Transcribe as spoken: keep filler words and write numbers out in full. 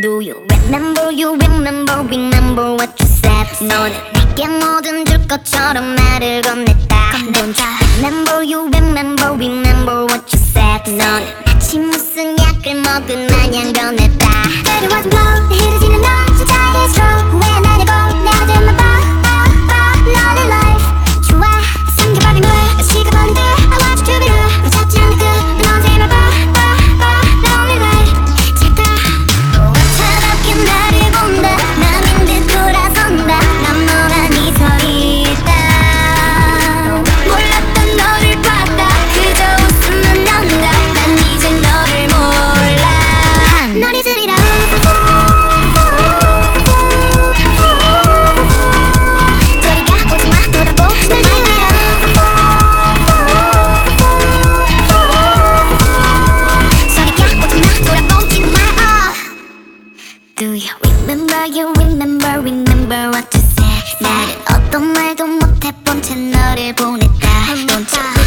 Do you remember, you remember, remember what you said? 너는 내게 뭐든 줄 것처럼 말을 건넸다. Don't you remember, you remember, remember what you said? 너는 마치 무슨 약을 먹은 마냥 변했다. But it wasn't blow, 흐르지는 너 진짜의 stroke. 왜 나냐고 내가 된만 봐, 봐, 봐. 너는 life 좋아 숨겨버린 걸 식어버린 듯 I want you to be real 잡지 않는 끝넌 제발 봐, 봐, 봐. Lonely life 질까 차갑게 나를 본다 남인 듯 돌아선다 난 멍하니 서 있다 몰랐던 너를 봤다 그저 웃으면 난다 난 이제 너를 몰라 널 잊으리라 저리가 오지마 돌아보지 말아요 저리가 오지마 돌아보지 마 Do you remember, you remember, remember what you said? 나는 어떤 말도 못해본 채 너를 보냈다 Don't you